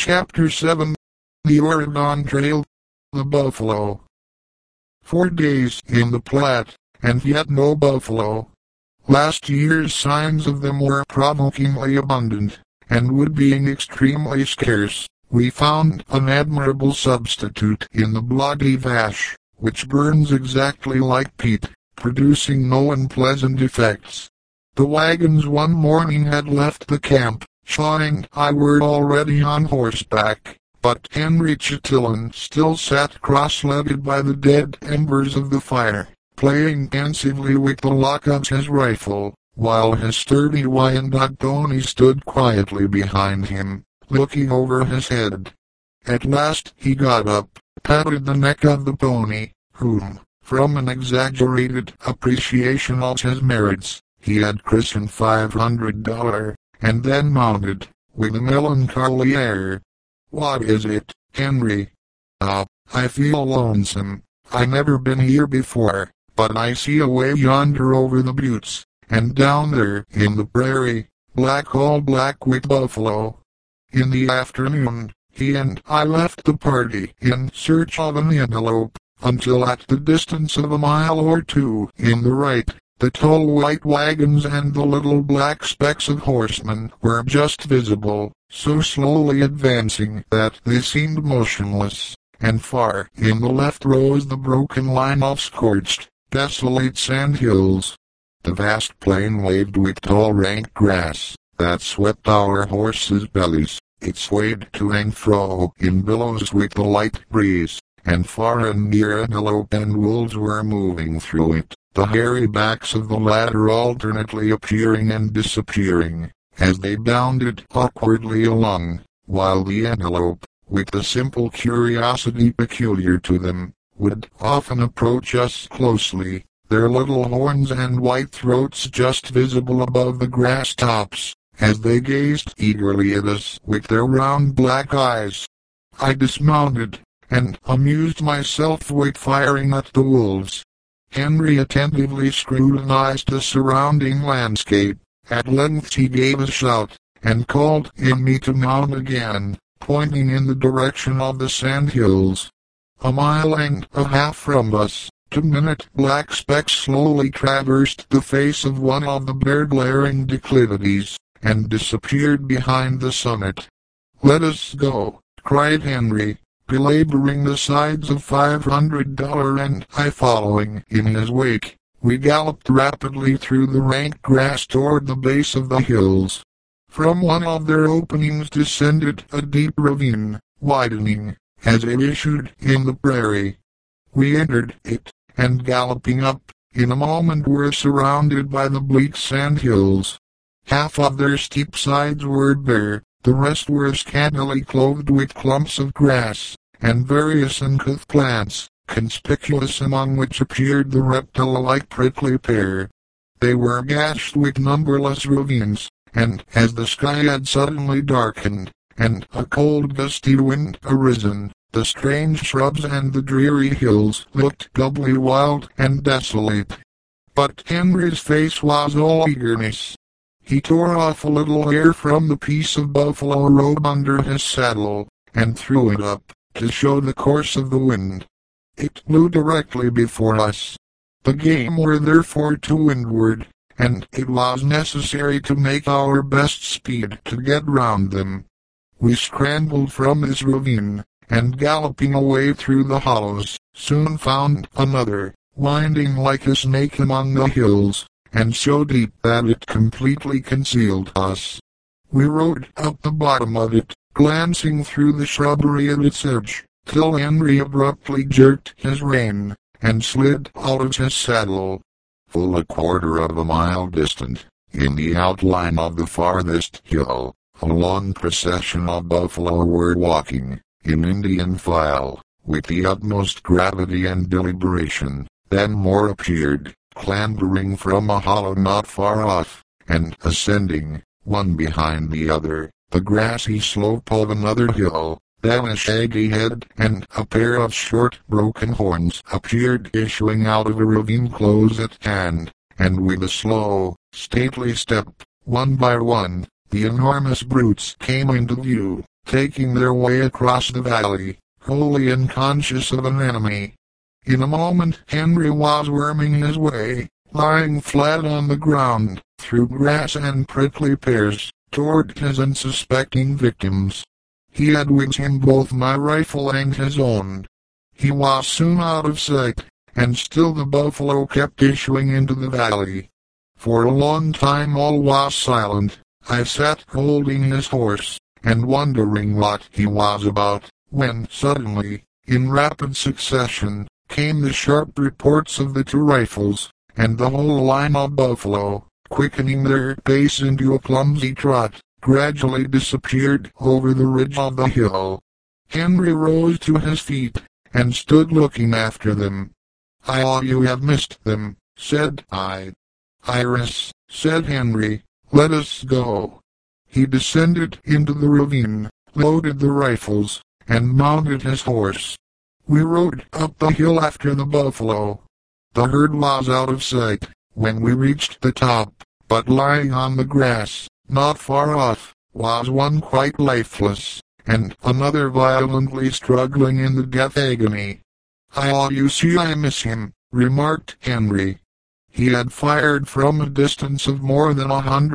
Chapter 7 The Oregon Trail. The Buffalo. 4 days in the Platte, and yet no buffalo. Last year's signs of them were provokingly abundant, and wood being extremely scarce, we found an admirable substitute in the bloody Vache, which burns exactly like peat, producing no unpleasant effects. The wagons one morning had left the camp. Shaw and I were already on horseback, but Henry Chatillon still sat cross-legged by the dead embers of the fire, playing pensively with the lock of his rifle, while his sturdy Wyandotte pony stood quietly behind him, looking over his head. At last he got up, patted the neck of the pony, whom, from an exaggerated appreciation of his merits, he had christened $500, and then mounted, with a melancholy air. "What is it, Henry?" I feel lonesome. I never been here before, but I see away yonder over the buttes, and down there in the prairie, all black with buffalo." In the afternoon, he and I left the party in search of an antelope, until at the distance of a mile or two in the right, the tall white wagons and the little black specks of horsemen were just visible, so slowly advancing that they seemed motionless, and far in the left rose the broken line of scorched, desolate sand hills. The vast plain waved with tall rank grass, that swept our horses' bellies. It swayed to and fro in billows with the light breeze, and far and near antelope and wolves were moving through it, the hairy backs of the latter alternately appearing and disappearing, as they bounded awkwardly along, while the antelope, with the simple curiosity peculiar to them, would often approach us closely, their little horns and white throats just visible above the grass tops, as they gazed eagerly at us with their round black eyes. I dismounted, and amused myself with firing at the wolves. Henry attentively scrutinized the surrounding landscape. At length he gave a shout, and called in me to mount again, pointing in the direction of the sand hills. A mile and a half from us, 2-minute black specks slowly traversed the face of one of the bare glaring declivities, and disappeared behind the summit. "Let us go," cried Henry, belaboring the sides of $500 and I following in his wake. We galloped rapidly through the rank grass toward the base of the hills. From one of their openings descended a deep ravine, widening, as it issued in the prairie. We entered it, and galloping up, in a moment were surrounded by the bleak sand hills. Half of their steep sides were bare, the rest were scantily clothed with clumps of grass, and various uncouth plants, conspicuous among which appeared the reptile-like prickly pear. They were gashed with numberless ravines, and as the sky had suddenly darkened, and a cold gusty wind arisen, the strange shrubs and the dreary hills looked doubly wild and desolate. But Henry's face was all eagerness. He tore off a little hair from the piece of buffalo robe under his saddle, and threw it up, to show the course of the wind. It blew directly before us. The game were therefore to windward, and it was necessary to make our best speed to get round them. We scrambled from this ravine, and galloping away through the hollows, soon found another, winding like a snake among the hills, and so deep that it completely concealed us. We rode up the bottom of it, glancing through the shrubbery at its edge, till Henry abruptly jerked his rein, and slid out of his saddle. Full a quarter of a mile distant, in the outline of the farthest hill, a long procession of buffalo were walking, in Indian file, with the utmost gravity and deliberation. Then more appeared, clambering from a hollow not far off, and ascending, one behind the other, the grassy slope of another hill. Then a shaggy head and a pair of short broken horns appeared issuing out of a ravine close at hand, and with a slow, stately step, one by one, the enormous brutes came into view, taking their way across the valley, wholly unconscious of an enemy. In a moment Henry was worming his way, lying flat on the ground, through grass and prickly pears, toward his unsuspecting victims. He had with him both my rifle and his own. He was soon out of sight, and still the buffalo kept issuing into the valley. For a long time all was silent. I sat holding his horse, and wondering what he was about, when suddenly, in rapid succession, came the sharp reports of the two rifles, and the whole line of buffalo, quickening their pace into a clumsy trot, gradually disappeared over the ridge of the hill. Henry rose to his feet, and stood looking after them. "You have missed them," said I. "Iris," said Henry, "let us go." He descended into the ravine, loaded the rifles, and mounted his horse. We rode up the hill after the buffalo. The herd was out of sight when we reached the top, but lying on the grass, not far off, was one quite lifeless, and another violently struggling in the death agony. "You see I miss him," remarked Henry. He had fired from a distance of more than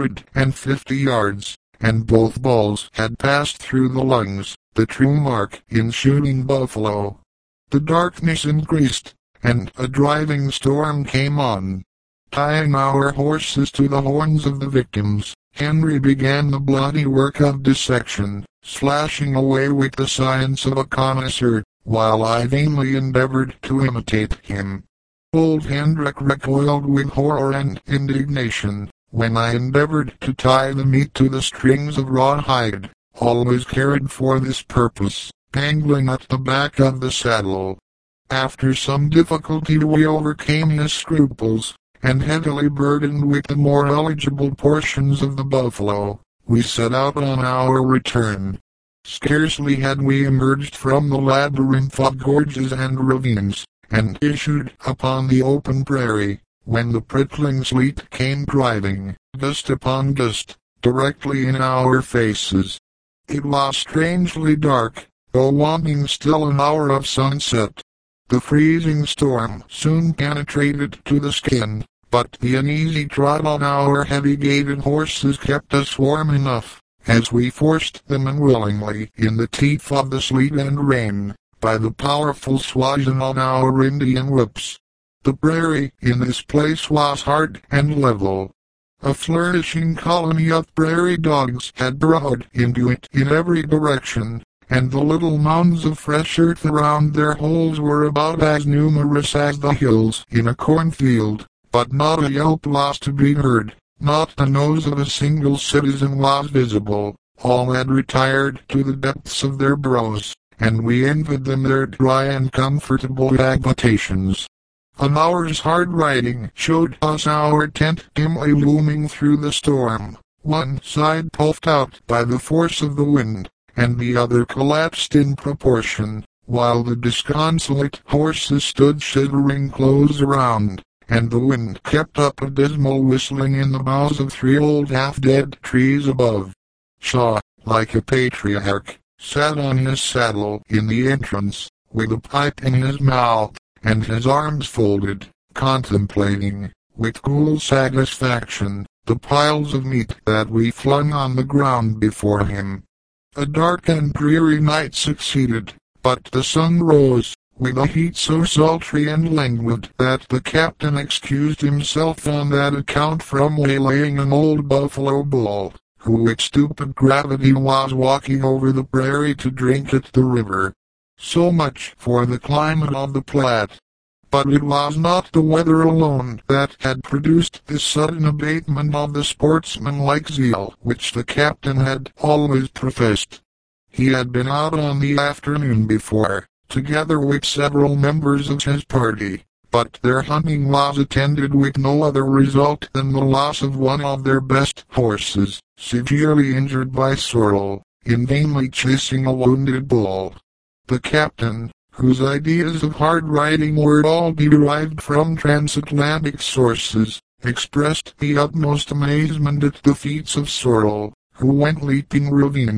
150 yards, and both balls had passed through the lungs, the true mark in shooting buffalo. The darkness increased, and a driving storm came on. Tying our horses to the horns of the victims, Henry began the bloody work of dissection, slashing away with the science of a connoisseur, while I vainly endeavored to imitate him. Old Hendrik recoiled with horror and indignation, when I endeavored to tie the meat to the strings of rawhide, always carried for this purpose, dangling at the back of the saddle. After some difficulty we overcame his scruples, and heavily burdened with the more eligible portions of the buffalo, we set out on our return. Scarcely had we emerged from the labyrinth of gorges and ravines, and issued upon the open prairie, when the prickling sleet came driving, gust upon gust, directly in our faces. It was strangely dark, though wanting still an hour of sunset. The freezing storm soon penetrated to the skin, but the uneasy trot on our heavy-gaited horses kept us warm enough, as we forced them unwillingly in the teeth of the sleet and rain, by the powerful swashing of our Indian whips. The prairie in this place was hard and level. A flourishing colony of prairie dogs had burrowed into it in every direction, and the little mounds of fresh earth around their holes were about as numerous as the hills in a cornfield, but not a yelp was to be heard, not the nose of a single citizen was visible. All had retired to the depths of their burrows, and we envied them their dry and comfortable habitations. An hour's hard riding showed us our tent dimly looming through the storm, one side puffed out by the force of the wind, and the other collapsed in proportion, while the disconsolate horses stood shivering close around, and the wind kept up a dismal whistling in the boughs of 3 old half-dead trees above. Shaw, like a patriarch, sat on his saddle in the entrance, with a pipe in his mouth, and his arms folded, contemplating, with cool satisfaction, the piles of meat that we flung on the ground before him. A dark and dreary night succeeded, but the sun rose, with a heat so sultry and languid that the captain excused himself on that account from waylaying an old buffalo bull, who with stupid gravity was walking over the prairie to drink at the river. So much for the climate of the Platte. But it was not the weather alone that had produced this sudden abatement of the sportsmanlike zeal which the captain had always professed. He had been out on the afternoon before, together with several members of his party, but their hunting was attended with no other result than the loss of one of their best horses, severely injured by sorrel, in vainly chasing a wounded bull. The captain, whose ideas of hard riding were all derived from transatlantic sources, expressed the utmost amazement at the feats of sorrel, who went leaping ravines,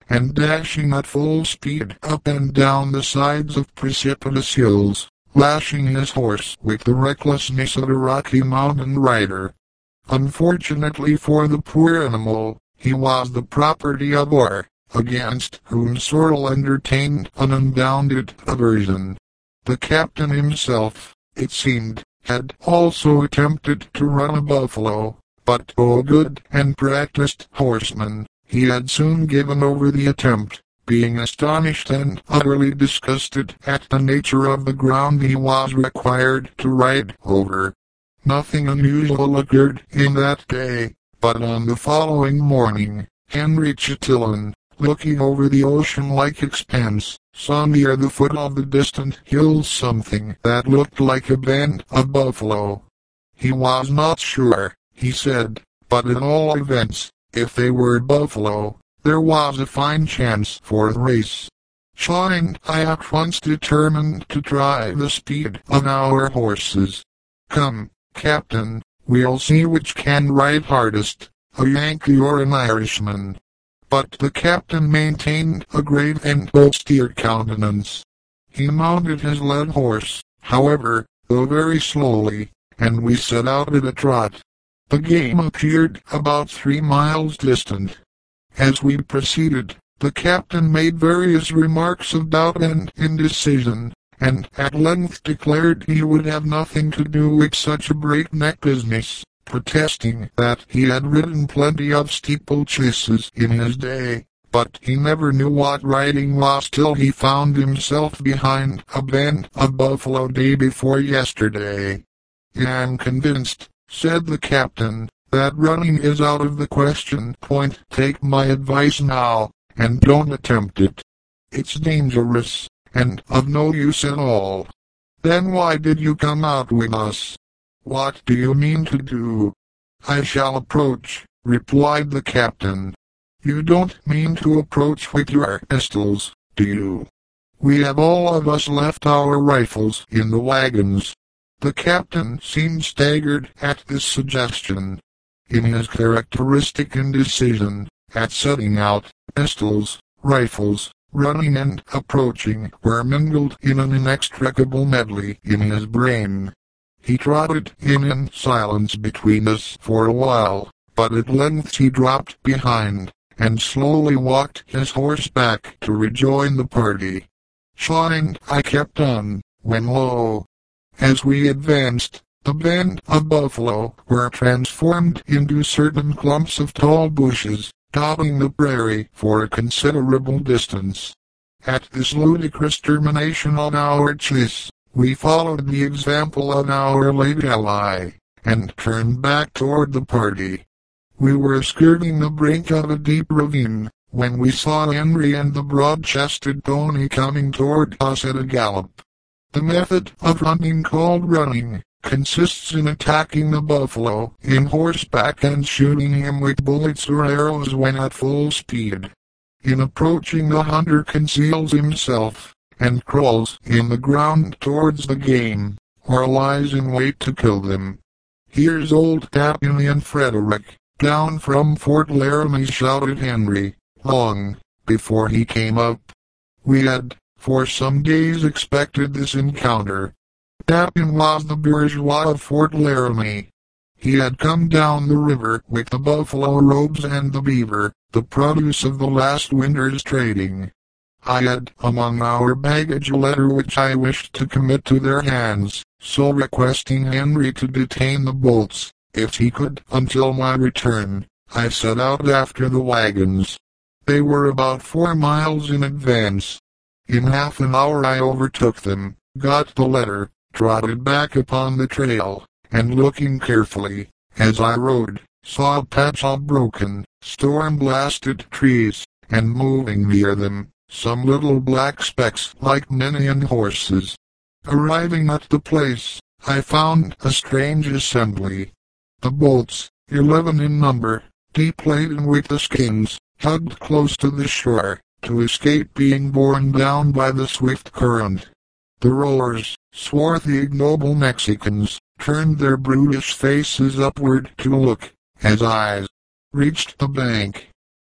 and dashing at full speed up and down the sides of precipitous hills, lashing his horse with the recklessness of a Rocky Mountain rider. Unfortunately for the poor animal, he was the property of Orr, against whom Sorrel entertained an unbounded aversion. The captain himself, it seemed, had also attempted to run a buffalo, but though a good and practiced horseman, he had soon given over the attempt, being astonished and utterly disgusted at the nature of the ground he was required to ride over. Nothing unusual occurred in that day, but on the following morning, Henry Chatillon, looking over the ocean-like expanse, saw near the foot of the distant hills something that looked like a band of buffalo. He was not sure, he said, but at all events, if they were buffalo, there was a fine chance for the race. Shaw and I at once determined to try the speed of our horses. "Come, Captain, we'll see which can ride hardest, a Yankee or an Irishman." But the captain maintained a grave and austere countenance. He mounted his led horse, however, though very slowly, and we set out at a trot. The game appeared about 3 miles distant. As we proceeded, the captain made various remarks of doubt and indecision, and at length declared he would have nothing to do with such a breakneck business, protesting that he had ridden plenty of steeplechases in his day, but he never knew what riding was till he found himself behind a band of buffalo day before yesterday. "I am convinced," said the captain, "that running is out of the question. Take my advice now, and don't attempt it. It's dangerous, and of no use at all." "Then why did you come out with us? What do you mean to do?" "I shall approach," replied the captain. "You don't mean to approach with your pistols, do you?" "We have all of us left our rifles in the wagons." The captain seemed staggered at this suggestion. In his characteristic indecision, at setting out, pistols, rifles, running and approaching were mingled in an inextricable medley in his brain. He trotted in silence between us for a while, but at length he dropped behind, and slowly walked his horse back to rejoin the party. Shaw and I kept on, when lo! As we advanced, the band of buffalo were transformed into certain clumps of tall bushes, dotting the prairie for a considerable distance. At this ludicrous termination of our chase, we followed the example of our late ally, and turned back toward the party. We were skirting the brink of a deep ravine, when we saw Henry and the broad-chested pony coming toward us at a gallop. The method of hunting called running consists in attacking the buffalo in horseback and shooting him with bullets or arrows when at full speed. In approaching, the hunter conceals himself, and crawls in the ground towards the game, or lies in wait to kill them. "Here's old Tapping and Frederick, down from Fort Laramie," shouted Henry, long before he came up. We had, for some days, expected this encounter. Tapping was the bourgeois of Fort Laramie. He had come down the river with the buffalo robes and the beaver, the produce of the last winter's trading. I had among our baggage a letter which I wished to commit to their hands, so requesting Henry to detain the bolts, if he could, until my return, I set out after the wagons. They were about 4 miles in advance. In half an hour I overtook them, got the letter, trotted back upon the trail, and looking carefully, as I rode, saw a patch of broken, storm-blasted trees, and moving near them, some little black specks like men and horses. Arriving at the place, I found a strange assembly. The boats, 11 in number, deep laden with the skins, hugged close to the shore, to escape being borne down by the swift current. The rowers, swarthy ignoble Mexicans, turned their brutish faces upward to look, as I reached the bank.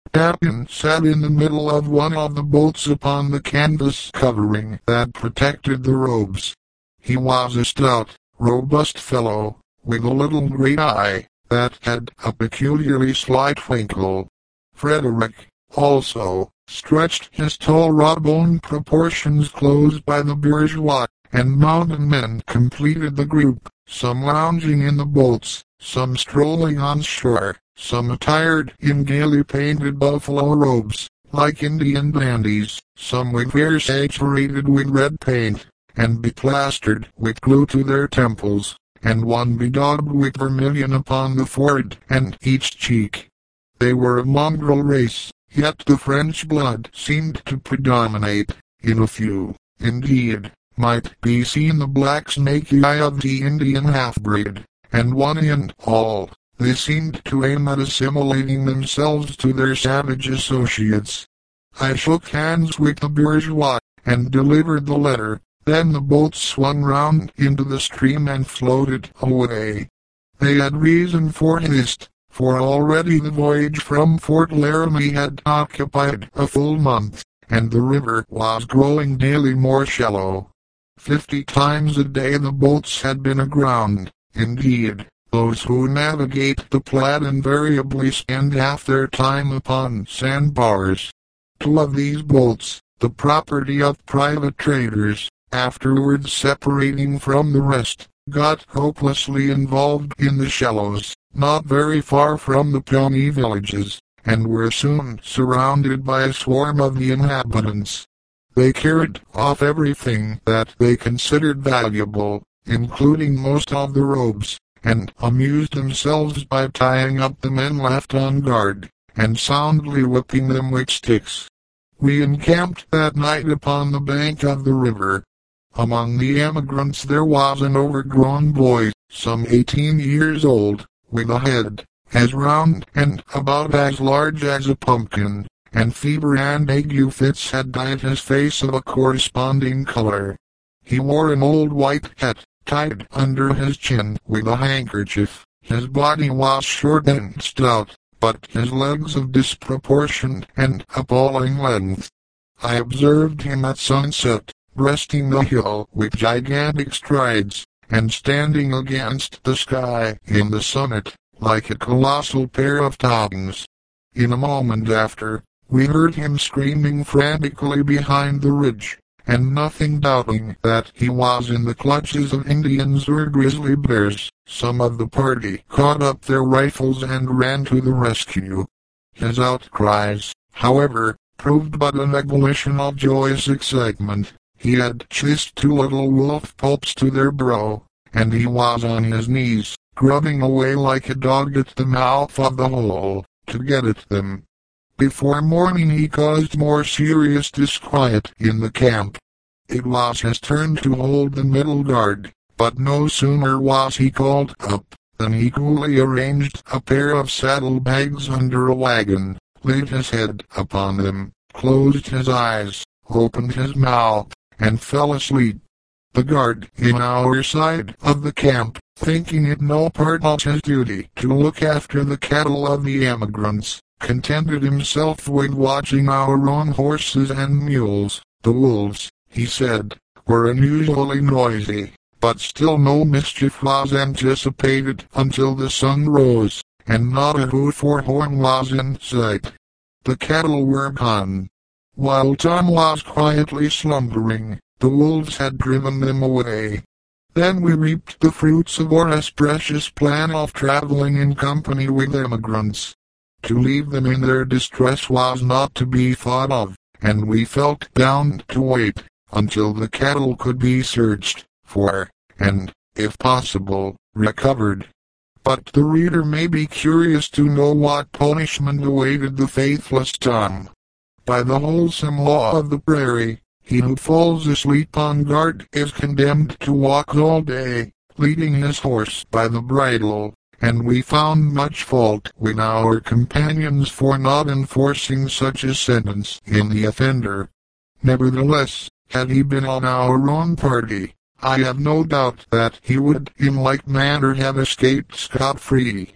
Tappan sat in the middle of one of the boats upon the canvas covering that protected the robes. He was a stout, robust fellow, with a little grey eye that had a peculiarly sly twinkle. Frederick, also, stretched his tall raw-boned proportions close by the bourgeois, and mountain men completed the group, some lounging in the boats, some strolling on shore, some attired in gaily painted buffalo robes, like Indian dandies, some with hair saturated with red paint, and beplastered with glue to their temples, and one bedaubed with vermilion upon the forehead and each cheek. They were a mongrel race, yet the French blood seemed to predominate. In a few, indeed, might be seen the black snaky eye of the Indian half-breed, and one and all, they seemed to aim at assimilating themselves to their savage associates. I shook hands with the bourgeois, and delivered the letter. Then the boat swung round into the stream and floated away. They had reason for haste, for already the voyage from Fort Laramie had occupied a full month, and the river was growing daily more shallow. 50 times a day the boats had been aground. Indeed, those who navigate the Platte invariably spend half their time upon sandbars. 2 of these boats, the property of private traders, afterwards separating from the rest, got hopelessly involved in the shallows, not very far from the Pawnee villages, and were soon surrounded by a swarm of the inhabitants. They carried off everything that they considered valuable, including most of the robes, and amused themselves by tying up the men left on guard, and soundly whipping them with sticks. We encamped that night upon the bank of the river. Among the emigrants there was an overgrown boy, some 18 years old, with a head as round and about as large as a pumpkin, and fever and ague fits had dyed his face of a corresponding color. He wore an old white hat, tied under his chin with a handkerchief. His body was short and stout, but his legs of disproportioned and appalling length. I observed him at sunset, breasting the hill with gigantic strides, and standing against the sky in the summit, like a colossal pair of tongs. In a moment after, we heard him screaming frantically behind the ridge, and nothing doubting that he was in the clutches of Indians or grizzly bears, some of the party caught up their rifles and ran to the rescue. His outcries, however, proved but an ebullition of joyous excitement. He had chased 2 little wolf pups to their burrow, and he was on his knees, grubbing away like a dog at the mouth of the hole, to get at them. Before morning he caused more serious disquiet in the camp. It was his turn to hold the middle guard, but no sooner was he called up, than he coolly arranged a pair of saddlebags under a wagon, laid his head upon them, closed his eyes, opened his mouth, and fell asleep. The guard in our side of the camp, thinking it no part of his duty to look after the cattle of the emigrants, contented himself with watching our own horses and mules. The wolves, he said, were unusually noisy, but still no mischief was anticipated until the sun rose, and not a hoof or horn was in sight. The cattle were gone. While Tom was quietly slumbering, the wolves had driven them away. Then we reaped the fruits of our precious plan of traveling in company with emigrants. To leave them in their distress was not to be thought of, and we felt bound to wait until the cattle could be searched for, and, if possible, recovered. But the reader may be curious to know what punishment awaited the faithless Tom. By the wholesome law of the prairie, he who falls asleep on guard is condemned to walk all day, leading his horse by the bridle, and we found much fault with our companions for not enforcing such a sentence in the offender. Nevertheless, had he been on our own party, I have no doubt that he would in like manner have escaped scot-free.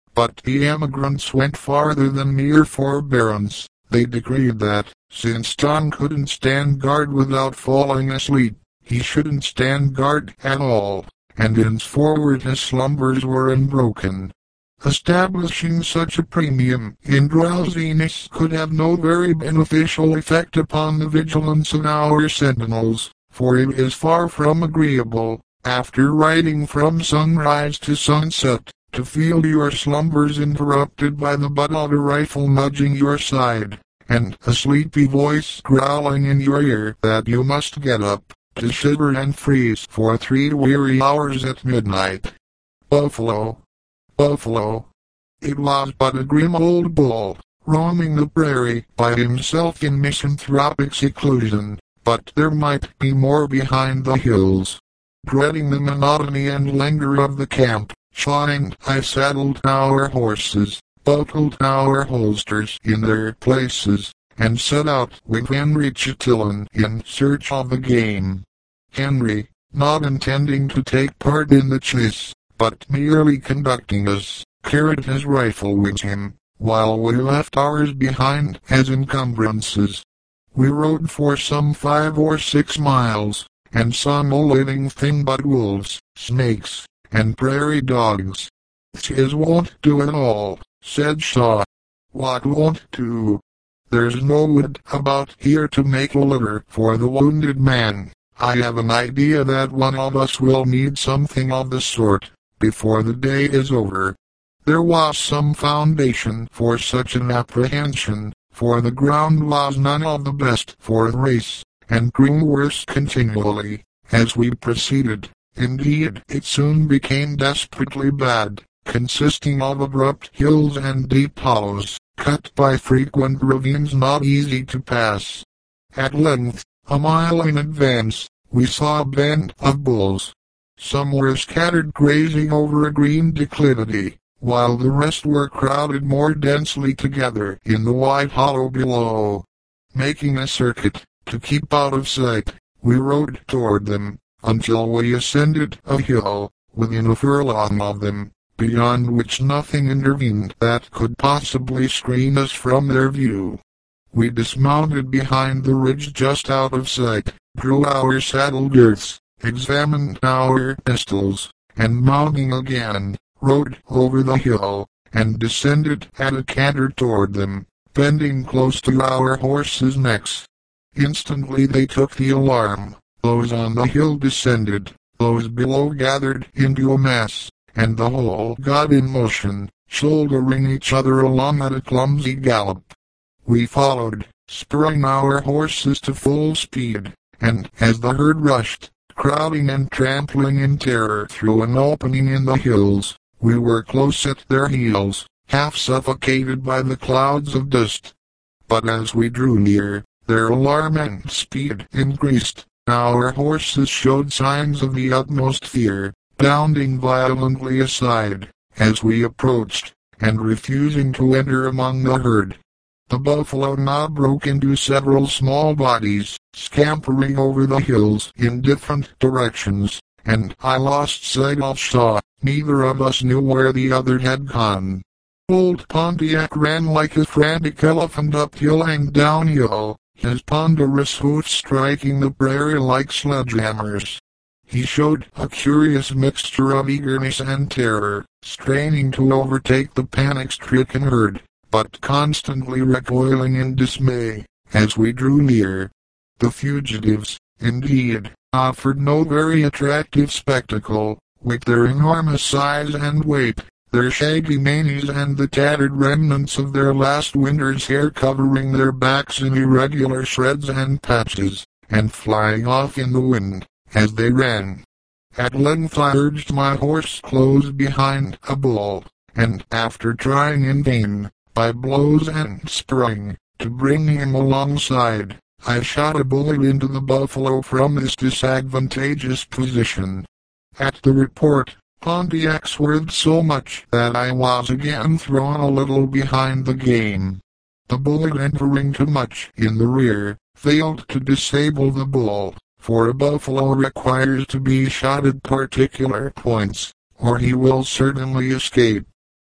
But the emigrants went farther than mere forbearance. They decreed that, since Don couldn't stand guard without falling asleep, he shouldn't stand guard at all, and henceforward his slumbers were unbroken. Establishing such a premium in drowsiness could have no very beneficial effect upon the vigilance of our sentinels, for it is far from agreeable, after riding from sunrise to sunset, to feel your slumbers interrupted by the butt of a rifle nudging your side, and a sleepy voice growling in your ear that you must get up, to shiver and freeze for 3 weary hours at midnight. Buffalo. Buffalo. It was but a grim old bull, roaming the prairie by himself in misanthropic seclusion, but there might be more behind the hills. Dreading the monotony and languor of the camp, shined I saddled our horses, buckled our holsters in their places, and set out with Henry Chatillon in search of the game. Henry, not intending to take part in the chase, but merely conducting us, carried his rifle with him, while we left ours behind as encumbrances. We rode for some 5 or 6 miles, and saw no living thing but wolves, snakes, and prairie dogs. "'Tis won't do at all," said Shaw. "What won't do?" "There's no wood about here to make a litter for the wounded man. I have an idea that one of us will need something of the sort before the day is over." There was some foundation for such an apprehension, for the ground was none of the best for a race, and grew worse continually as we proceeded. Indeed, it soon became desperately bad, consisting of abrupt hills and deep hollows, cut by frequent ravines not easy to pass. At length, a mile in advance, we saw a band of bulls. Some were scattered grazing over a green declivity, while the rest were crowded more densely together in the wide hollow below. Making a circuit, to keep out of sight, we rode toward them, until we ascended a hill, within a furlong of them, beyond which nothing intervened that could possibly screen us from their view. We dismounted behind the ridge just out of sight, drew our saddle girths, examined our pistols, and mounting again, rode over the hill, and descended at a canter toward them, bending close to our horses' necks. Instantly they took the alarm. Those on the hill descended, those below gathered into a mass, and the whole got in motion, shouldering each other along at a clumsy gallop. We followed, spurring our horses to full speed, and as the herd rushed, crowding and trampling in terror through an opening in the hills, we were close at their heels, half suffocated by the clouds of dust. But as we drew near, their alarm and speed increased. Our horses showed signs of the utmost fear, bounding violently aside as we approached, and refusing to enter among the herd. The buffalo now broke into several small bodies, scampering over the hills in different directions, and I lost sight of Shaw. Neither of us knew where the other had gone. Old Pontiac ran like a frantic elephant uphill and downhill, his ponderous hoofs striking the prairie like sledgehammers. He showed a curious mixture of eagerness and terror, straining to overtake the panic-stricken herd, but constantly recoiling in dismay as we drew near. The fugitives, indeed, offered no very attractive spectacle, with their enormous size and weight, their shaggy manes and the tattered remnants of their last winter's hair covering their backs in irregular shreds and patches, and flying off in the wind as they ran. At length I urged my horse close behind a bull, and after trying in vain, by blows and spurring, to bring him alongside, I shot a bullet into the buffalo from this disadvantageous position. At the report, Pontiac swerved so much that I was again thrown a little behind the game. The bullet entering too much in the rear, failed to disable the bull, for a buffalo requires to be shot at particular points, or he will certainly escape.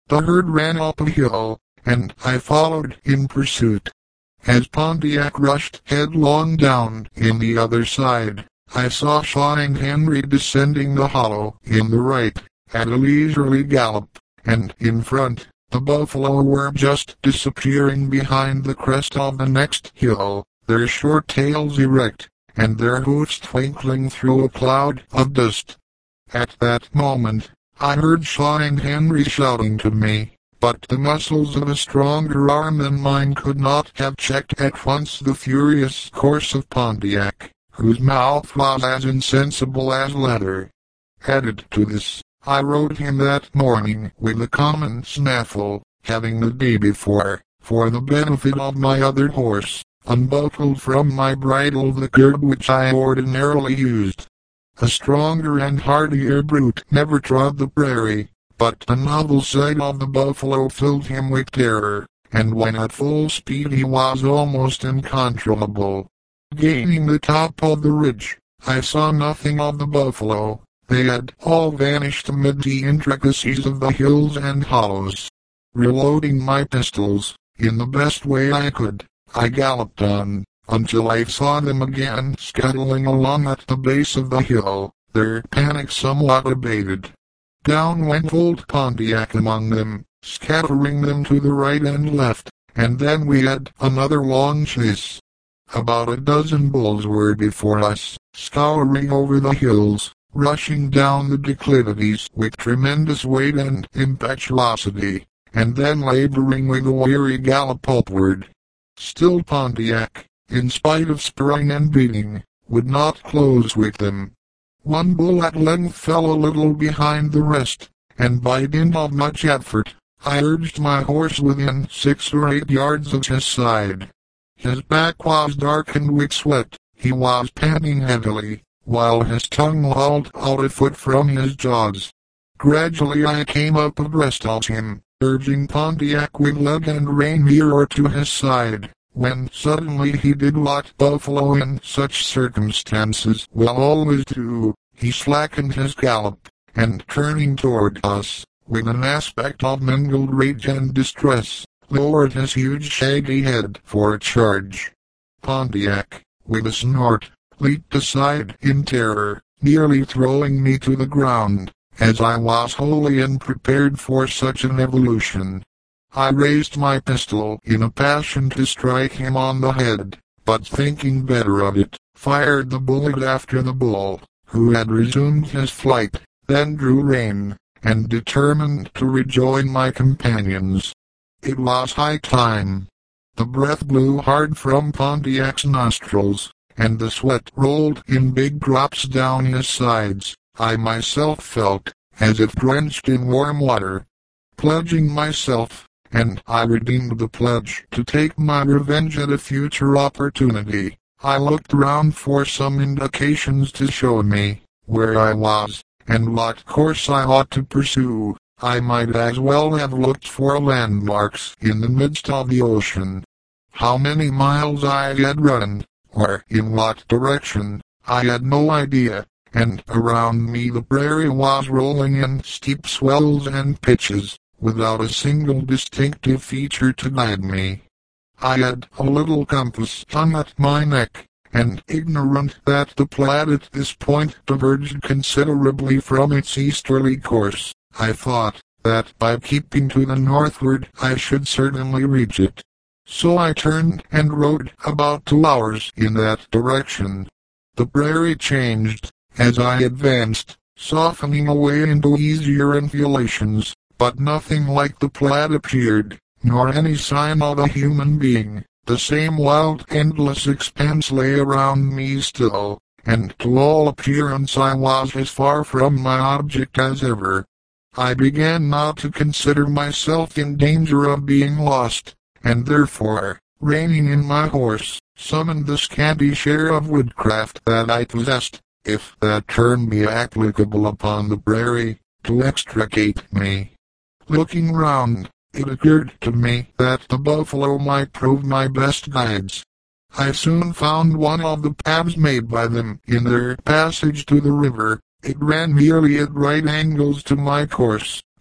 The herd ran up a hill, and I followed in pursuit. As Pontiac rushed headlong down in the other side, I saw Shaw and Henry descending the hollow in the right, at a leisurely gallop, and in front, the buffalo were just disappearing behind the crest of the next hill, their short tails erect, and their hoofs twinkling through a cloud of dust. At that moment, I heard Shaw and Henry shouting to me, but the muscles of a stronger arm than mine could not have checked at once the furious course of Pontiac, whose mouth was as insensible as leather. Added to this, I rode him that morning with a common snaffle, having the day before, for the benefit of my other horse, unbuckled from my bridle the gird which I ordinarily used. A stronger and hardier brute never trod the prairie, but the novel sight of the buffalo filled him with terror, and when at full speed he was almost uncontrollable. Gaining the top of the ridge, I saw nothing of the buffalo. They had all vanished amid the intricacies of the hills and hollows. Reloading my pistols, in the best way I could, I galloped on, until I saw them again scuttling along at the base of the hill, their panic somewhat abated. Down went old Pontiac among them, scattering them to the right and left, and then we had another long chase. About a dozen bulls were before us, scouring over the hills, rushing down the declivities with tremendous weight and impetuosity, and then laboring with a weary gallop upward. Still Pontiac, in spite of spurring and beating, would not close with them. One bull at length fell a little behind the rest, and by dint of much effort, I urged my horse within 6 or 8 yards of his side. His back was darkened with sweat, he was panting heavily, while his tongue lolled out a foot from his jaws. Gradually I came up abreast of him, urging Pontiac with leg and rein nearer to his side, when suddenly he did what buffalo in such circumstances will always do. He slackened his gallop, and turning toward us, with an aspect of mingled rage and distress, lowered his huge shaggy head for a charge. Pontiac, with a snort, leaped aside in terror, nearly throwing me to the ground, as I was wholly unprepared for such an evolution. I raised my pistol in a passion to strike him on the head, but thinking better of it, fired the bullet after the bull, who had resumed his flight, then drew rein, and determined to rejoin my companions. It was high time. The breath blew hard from Pontiac's nostrils, and the sweat rolled in big drops down his sides. I myself felt as if drenched in warm water. Pledging myself, and I redeemed the pledge, to take my revenge at a future opportunity, I looked round for some indications to show me where I was, and what course I ought to pursue. I might as well have looked for landmarks in the midst of the ocean. How many miles I had run, or in what direction, I had no idea, and around me the prairie was rolling in steep swells and pitches, without a single distinctive feature to guide me. I had a little compass hung at my neck, and ignorant that the Platte at this point diverged considerably from its easterly course, I thought that by keeping to the northward I should certainly reach it. So I turned and rode about 2 hours in that direction. The prairie changed as I advanced, softening away into easier undulations, but nothing like the Platte appeared, nor any sign of a human being. The same wild, endless expanse lay around me still, and to all appearance I was as far from my object as ever. I began now to consider myself in danger of being lost, and therefore, reining in my horse, summoned the scanty share of woodcraft that I possessed, if that term be applicable upon the prairie, to extricate me. Looking round, it occurred to me that the buffalo might prove my best guides. I soon found one of the paths made by them in their passage to the river. It ran nearly at right angles to my course,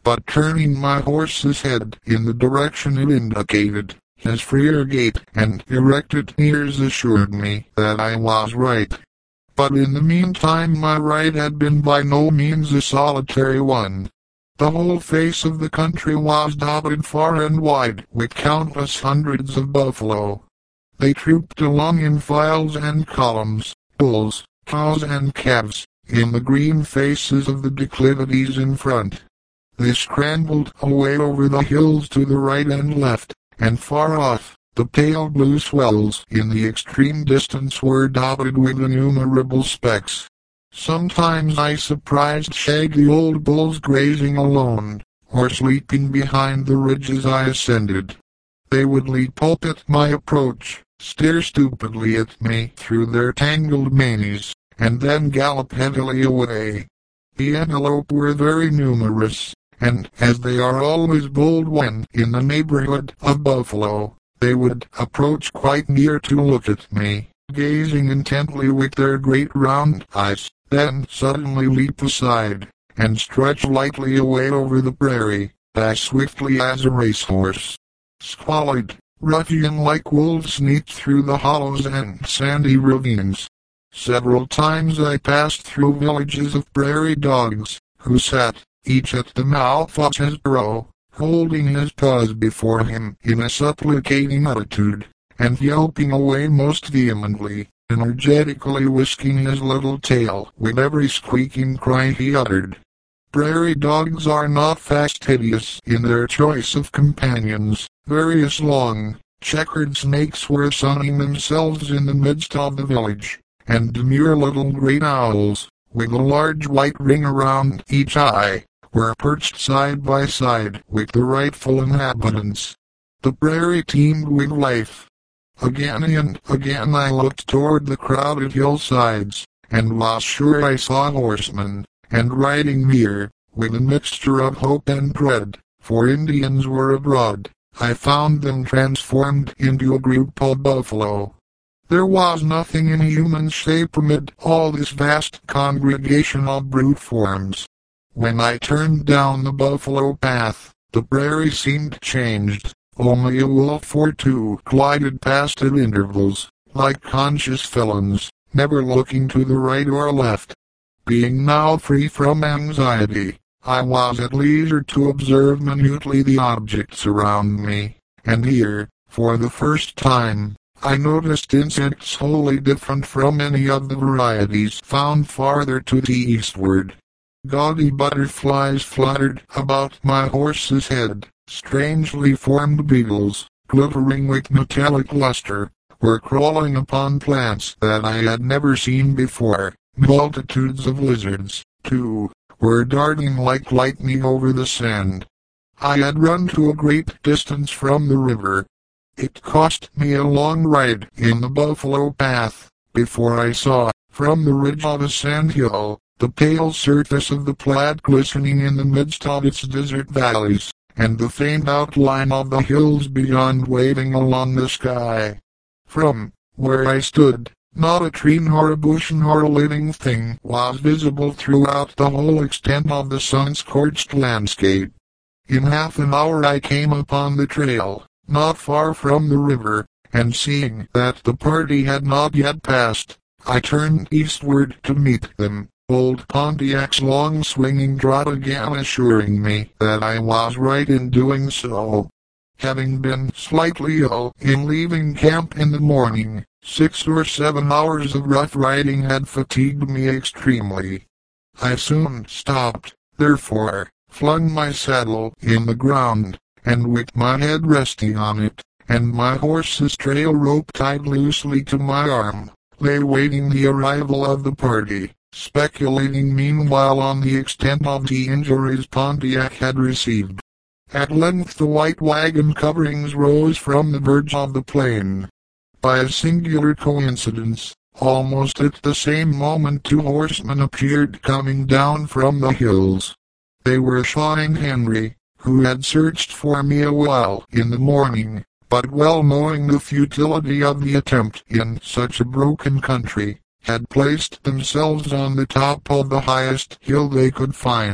but turning my horse's head in the direction it indicated, his freer gait and erected ears assured me that I was right. But in the meantime my ride had been by no means a solitary one. The whole face of the country was dotted far and wide with countless hundreds of buffalo. They trooped along in files and columns, bulls, cows and calves, in the green faces of the declivities in front. They scrambled away over the hills to the right and left, and far off, the pale blue swells in the extreme distance were dotted with innumerable specks. Sometimes I surprised shaggy old bulls grazing alone, or sleeping behind the ridges I ascended. They would leap up at my approach, stare stupidly at me through their tangled manes, and then gallop heavily away. The antelope were very numerous, and as they are always bold when in the neighborhood of buffalo, they would approach quite near to look at me, gazing intently with their great round eyes, then suddenly leap aside, and stretch lightly away over the prairie, as swiftly as a racehorse. Squalid, ruffian-like wolves sneaked through the hollows and sandy ravines. Several times I passed through villages of prairie dogs, who sat, each at the mouth of his burrow, holding his paws before him in a supplicating attitude, and yelping away most vehemently, energetically whisking his little tail with every squeaking cry he uttered. Prairie dogs are not fastidious in their choice of companions. Various long, checkered snakes were sunning themselves in the midst of the village, and demure little great owls, with a large white ring around each eye, were perched side by side with the rightful inhabitants. The prairie teemed with life. Again and again I looked toward the crowded hillsides, and was sure I saw horsemen, and riding near, with a mixture of hope and dread, for Indians were abroad. I found them transformed into a group of buffalo. There was nothing in human shape amid all this vast congregation of brute forms. When I turned down the buffalo path, the prairie seemed changed. Only a wolf or two glided past at intervals, like conscious felons, never looking to the right or left. Being now free from anxiety, I was at leisure to observe minutely the objects around me, and here, for the first time, I noticed insects wholly different from any of the varieties found farther to the eastward. Gaudy butterflies fluttered about my horse's head. Strangely formed beetles, glittering with metallic luster, were crawling upon plants that I had never seen before. Multitudes of lizards, too, were darting like lightning over the sand. I had run to a great distance from the river. It cost me a long ride in the buffalo path, before I saw, from the ridge of a sand hill, the pale surface of the Platte glistening in the midst of its desert valleys, and the faint outline of the hills beyond waving along the sky. From where I stood, not a tree nor a bush nor a living thing was visible throughout the whole extent of the sun-scorched landscape. In half an hour I came upon the trail, not far from the river, and seeing that the party had not yet passed, I turned eastward to meet them. Old Pontiac's long swinging trot again assuring me that I was right in doing so. Having been slightly ill in leaving camp in the morning, 6 or 7 hours of rough riding had fatigued me extremely. I soon stopped, therefore, flung my saddle in the ground, and with my head resting on it, and my horse's trail rope tied loosely to my arm, lay waiting the arrival of the party, speculating meanwhile on the extent of the injuries Pontiac had received. At length the white wagon coverings rose from the verge of the plain. By a singular coincidence, almost at the same moment 2 horsemen appeared coming down from the hills. They were Shaw and Henry, who had searched for me a while in the morning, but well knowing the futility of the attempt in such a broken country, had placed themselves on the top of the highest hill they could find,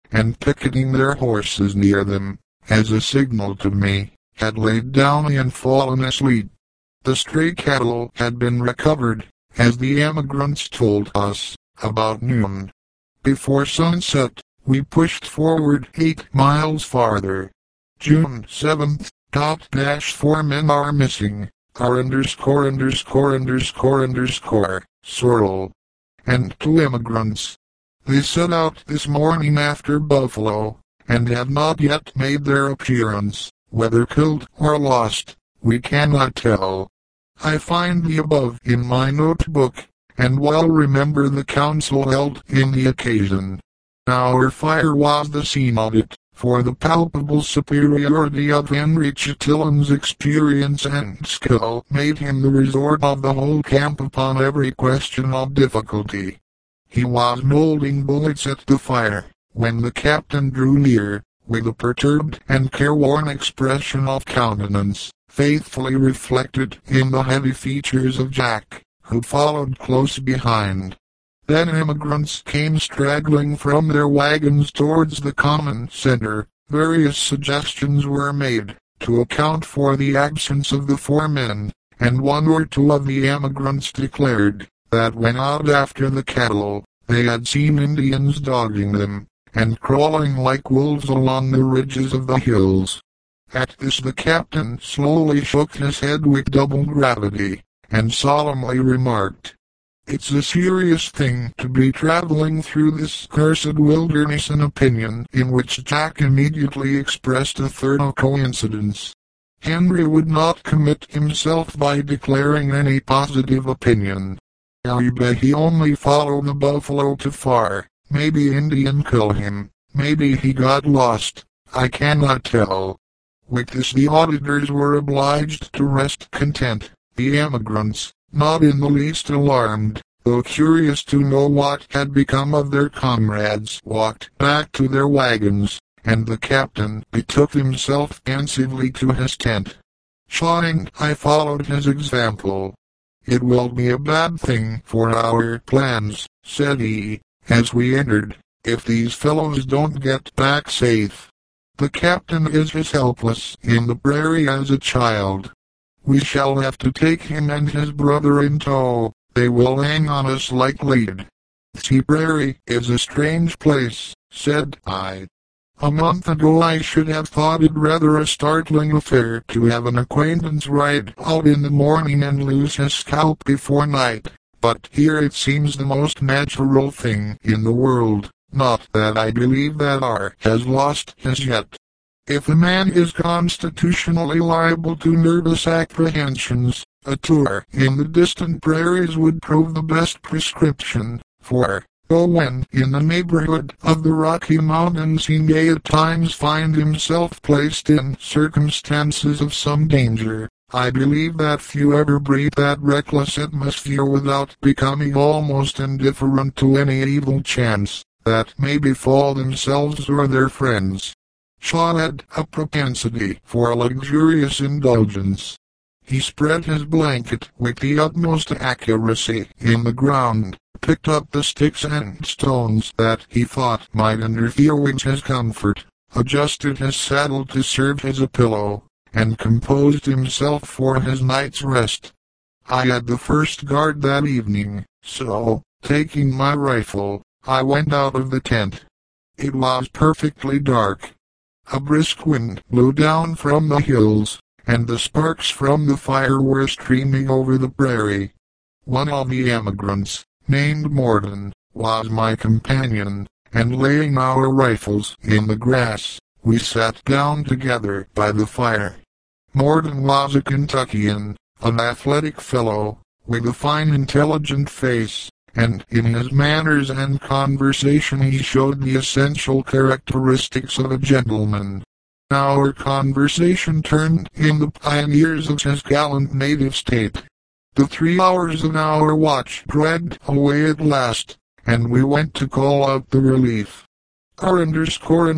and picketing their horses near them, as a signal to me, had laid down and fallen asleep. The stray cattle had been recovered, as the emigrants told us, about noon. Before sunset, we pushed forward 8 miles farther. June 7th, .-4 men are missing, Sorrel. And 2 emigrants. They set out this morning after buffalo, and have not yet made their appearance. Whether killed or lost, we cannot tell. I find the above in my notebook, and well remember the council held in the occasion. Our fire was the scene of it, for the palpable superiority of Henry Chittillon's experience and skill made him the resort of the whole camp upon every question of difficulty. He was molding bullets at the fire, when the captain drew near, with a perturbed and careworn expression of countenance, faithfully reflected in the heavy features of Jack, who followed close behind. Then emigrants came straggling from their wagons towards the common center. Various suggestions were made, to account for the absence of the 4 men, and 1 or 2 of the emigrants declared, that when out after the cattle, they had seen Indians dogging them, and crawling like wolves along the ridges of the hills. At this the captain slowly shook his head with double gravity, and solemnly remarked, "It's a serious thing to be traveling through this cursed wilderness." An opinion in which Jack immediately expressed a thorough coincidence. Henry would not commit himself by declaring any positive opinion. I bet he only follow the buffalo too far. Maybe Indian kill him. Maybe he got lost. I cannot tell. With this the auditors were obliged to rest content. The emigrants, not in the least alarmed, though curious to know what had become of their comrades, walked back to their wagons, and the captain betook himself pensively to his tent. Sighing, I followed his example. "It will be a bad thing for our plans," said he, as we entered, "if these fellows don't get back safe. The captain is as helpless in the prairie as a child. We shall have to take him and his brother in tow. They will hang on us like lead." "The prairie is a strange place," said I. "A month ago I should have thought it rather a startling affair to have an acquaintance ride out in the morning and lose his scalp before night, but here it seems the most natural thing in the world. Not that I believe that R has lost his yet. If a man is constitutionally liable to nervous apprehensions, a tour in the distant prairies would prove the best prescription, for, though when in the neighborhood of the Rocky Mountains he may at times find himself placed in circumstances of some danger, I believe that few ever breathe that reckless atmosphere without becoming almost indifferent to any evil chance that may befall themselves or their friends." Shaw had a propensity for luxurious indulgence. He spread his blanket with the utmost accuracy in the ground, picked up the sticks and stones that he thought might interfere with his comfort, adjusted his saddle to serve as a pillow, and composed himself for his night's rest. I had the first guard that evening, so, taking my rifle, I went out of the tent. It was perfectly dark. A brisk wind blew down from the hills, and the sparks from the fire were streaming over the prairie. One of the emigrants, named Morden, was my companion, and laying our rifles in the grass, we sat down together by the fire. Morden was a Kentuckian, an athletic fellow, with a fine intelligent face, and in his manners and conversation he showed the essential characteristics of a gentleman. Our conversation turned in the pioneers of his gallant native state. The 3 hours of our watch dragged away at last, and we went to call out the relief. R_______S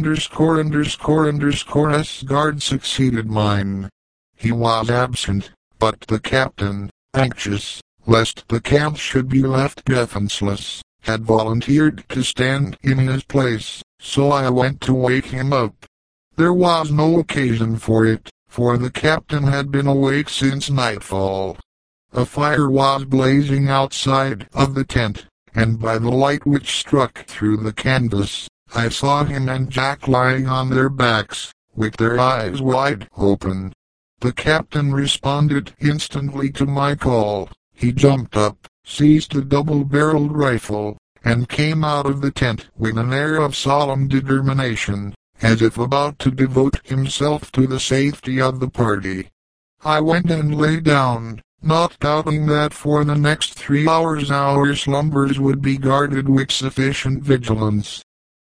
guard succeeded mine. He was absent, but the captain, anxious lest the camp should be left defenseless, had volunteered to stand in his place, so I went to wake him up. There was no occasion for it, for the captain had been awake since nightfall. A fire was blazing outside of the tent, and by the light which struck through the canvas, I saw him and Jack lying on their backs, with their eyes wide open. The captain responded instantly to my call. He jumped up, seized the double-barreled rifle, and came out of the tent with an air of solemn determination, as if about to devote himself to the safety of the party. I went and lay down, not doubting that for the next 3 hours our slumbers would be guarded with sufficient vigilance.